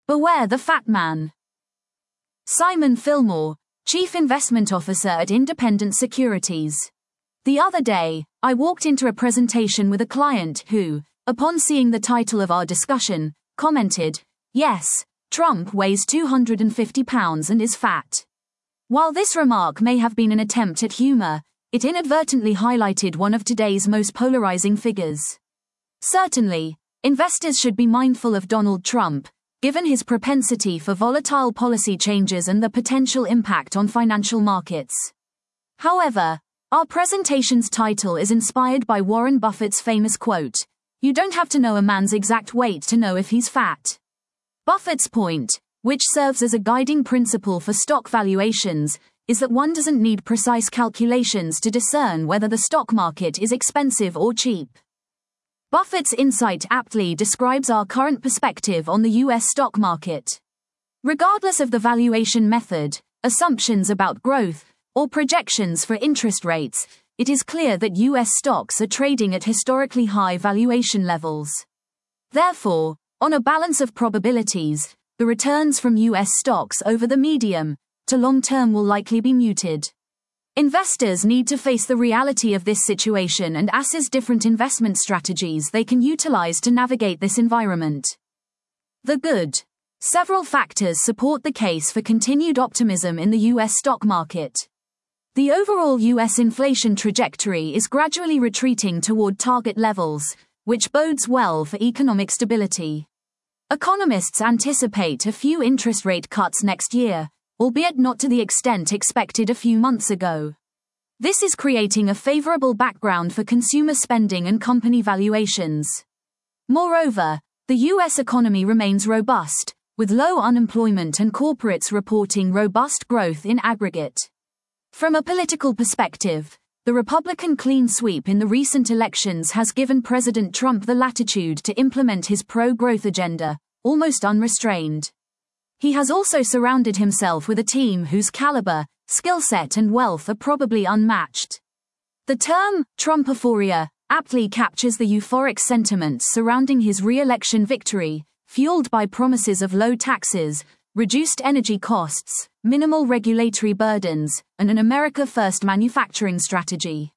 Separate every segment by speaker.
Speaker 1: Beware the fat man. Simon Fillmore, Chief Investment Officer at Independent Securities. The other day, I walked into a presentation with a client who, upon seeing the title of our discussion, commented, "Yes, Trump weighs 250 pounds and is fat." While this remark may have been an attempt at humor, it inadvertently highlighted one of today's most polarizing figures. Certainly, investors should be mindful of Donald Trump, given his propensity for volatile policy changes and the potential impact on financial markets. However, our presentation's title is inspired by Warren Buffett's famous quote, "You don't have to know a man's exact weight to know if he's fat." Buffett's point, which serves as a guiding principle for stock valuations, is that one doesn't need precise calculations to discern whether the stock market is expensive or cheap. Buffett's insight aptly describes our current perspective on the U.S. stock market. Regardless of the valuation method, assumptions about growth, or projections for interest rates, it is clear that U.S. stocks are trading at historically high valuation levels. Therefore, on a balance of probabilities, the returns from U.S. stocks over the medium to long term will likely be muted. Investors need to face the reality of this situation and assess different investment strategies they can utilize to navigate this environment. The good. Several factors support the case for continued optimism in the U.S. stock market. The overall U.S. inflation trajectory is gradually retreating toward target levels, which bodes well for economic stability. Economists anticipate a few interest rate cuts next year, albeit not to the extent expected a few months ago. This is creating a favorable background for consumer spending and company valuations. Moreover, the U.S. economy remains robust, with low unemployment and corporates reporting robust growth in aggregate. From a political perspective, the Republican clean sweep in the recent elections has given President Trump the latitude to implement his pro-growth agenda, almost unrestrained. He has also surrounded himself with a team whose caliber, skill set and wealth are probably unmatched. The term, Trumpophoria, aptly captures the euphoric sentiments surrounding his re-election victory, fueled by promises of low taxes, reduced energy costs, minimal regulatory burdens, and an America First manufacturing strategy.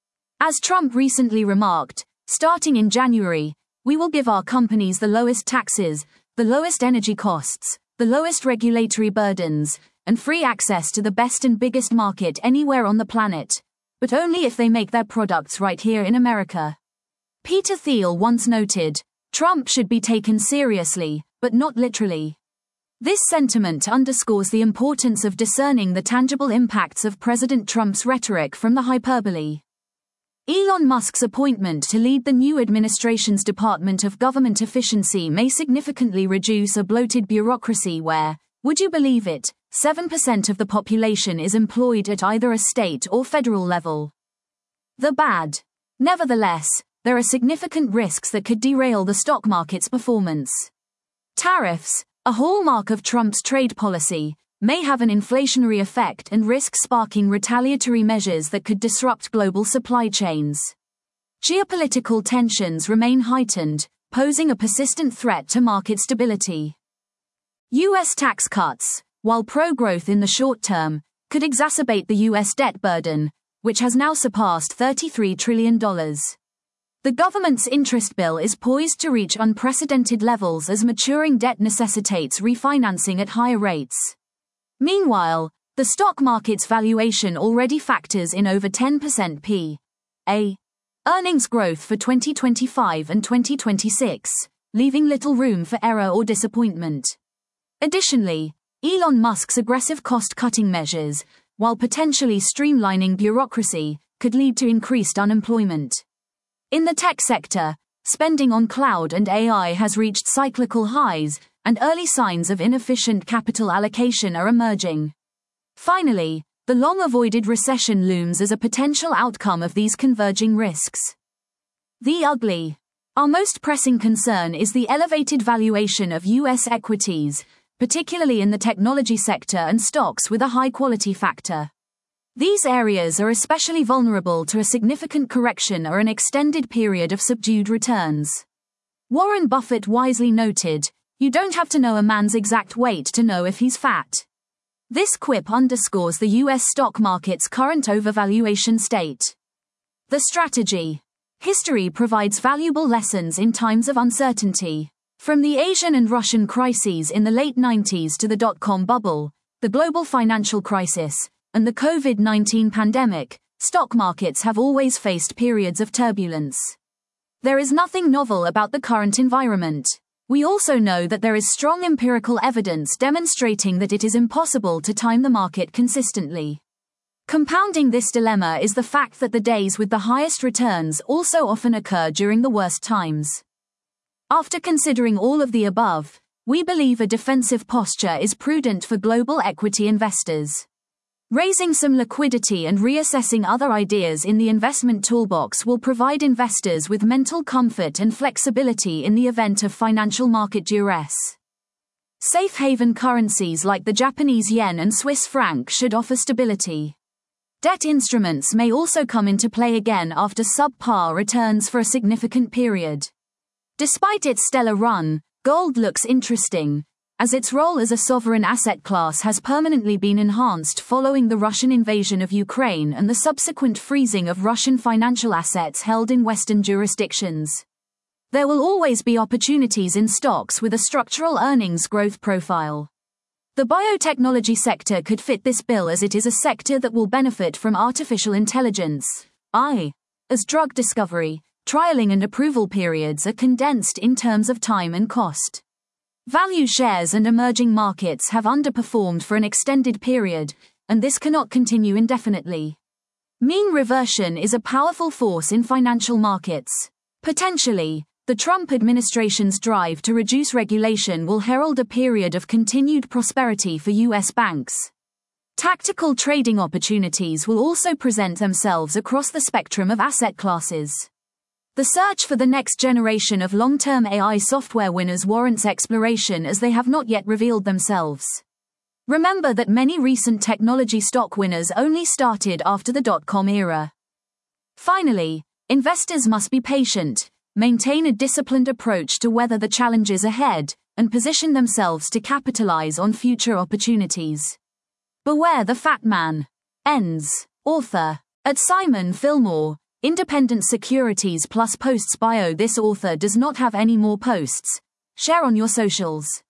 Speaker 1: As Trump recently remarked, starting in January, we will give our companies the lowest taxes, the lowest energy costs, the lowest regulatory burdens, and free access to the best and biggest market anywhere on the planet, but only if they make their products right here in America. Peter Thiel once noted, "Trump should be taken seriously, but not literally." This sentiment underscores the importance of discerning the tangible impacts of President Trump's rhetoric from the hyperbole. Elon Musk's appointment to lead the new administration's Department of Government Efficiency may significantly reduce a bloated bureaucracy where, would you believe it, 7% of the population is employed at either a state or federal level. The bad. Nevertheless, there are significant risks that could derail the stock market's performance. Tariffs, a hallmark of Trump's trade policy, may have an inflationary effect and risk sparking retaliatory measures that could disrupt global supply chains. Geopolitical tensions remain heightened, posing a persistent threat to market stability. U.S. tax cuts, while pro-growth in the short term, could exacerbate the U.S. debt burden, which has now surpassed $33 trillion. The government's interest bill is poised to reach unprecedented levels as maturing debt necessitates refinancing at higher rates. Meanwhile, the stock market's valuation already factors in over 10% P/A earnings growth for 2025 and 2026, leaving little room for error or disappointment. Additionally, Elon Musk's aggressive cost-cutting measures, while potentially streamlining bureaucracy, could lead to increased unemployment. In the tech sector, spending on cloud and AI has reached cyclical highs, and early signs of inefficient capital allocation are emerging. Finally, the long-avoided recession looms as a potential outcome of these converging risks. The ugly. Our most pressing concern is the elevated valuation of U.S. equities, particularly in the technology sector and stocks with a high-quality factor. These areas are especially vulnerable to a significant correction or an extended period of subdued returns. Warren Buffett wisely noted, You don't have to know a man's exact weight to know if he's fat. This quip underscores the US stock market's current overvaluation state. The strategy. History provides valuable lessons in times of uncertainty. From the Asian and Russian crises in the late 90s to the dot-com bubble, the global financial crisis, and the COVID-19 pandemic, stock markets have always faced periods of turbulence. There is nothing novel about the current environment. We also know that there is strong empirical evidence demonstrating that it is impossible to time the market consistently. Compounding this dilemma is the fact that the days with the highest returns also often occur during the worst times. After considering all of the above, we believe a defensive posture is prudent for global equity investors. Raising some liquidity and reassessing other ideas in the investment toolbox will provide investors with mental comfort and flexibility in the event of financial market duress. Safe haven currencies like the Japanese yen and Swiss franc should offer stability. Debt instruments may also come into play again after subpar returns for a significant period. Despite its stellar run, gold looks interesting, as its role as a sovereign asset class has permanently been enhanced following the Russian invasion of Ukraine and the subsequent freezing of Russian financial assets held in Western jurisdictions. There will always be opportunities in stocks with a structural earnings growth profile. The biotechnology sector could fit this bill as it is a sector that will benefit from artificial intelligence, AI, as drug discovery, trialing and approval periods are condensed in terms of time and cost. Value shares and emerging markets have underperformed for an extended period, and this cannot continue indefinitely. Mean reversion is a powerful force in financial markets. Potentially, the Trump administration's drive to reduce regulation will herald a period of continued prosperity for U.S. banks. Tactical trading opportunities will also present themselves across the spectrum of asset classes. The search for the next generation of long-term AI software winners warrants exploration as they have not yet revealed themselves. Remember that many recent technology stock winners only started after the dot-com era. Finally, investors must be patient, maintain a disciplined approach to weather the challenges ahead, and position themselves to capitalize on future opportunities. Beware the fat man. Ends. Author. At Simon Fillmore. Independent Securities Plus Posts Bio. This author does not have any more posts. Share on your socials.